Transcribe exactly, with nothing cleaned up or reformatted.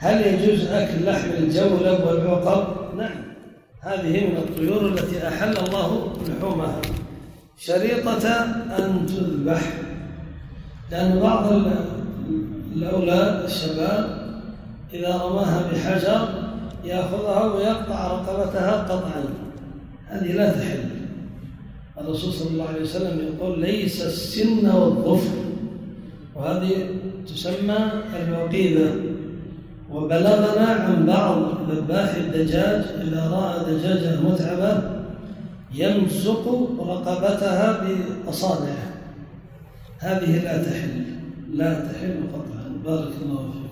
هل يجوز أكل لحم الجولب والعقب؟ نعم، هذه من الطيور التي أحل الله لحومها، شريطة أن تذبح، لأن بعض الأولاد الشباب إذا رماها بحجر يأخذها ويقطع رقبتها قطعا، هذه لا تحل. الرسول صلى الله عليه وسلم يقول ليس السن والظفر، وهذه تسمى الوقيدة. وبلغنا عن بعض ذباح الدجاج إذا رأى دجاجة متعبة يمزق رقبتها بأصابعه، هذه لا تحل لا تحل قطعا. بارك الله فيك.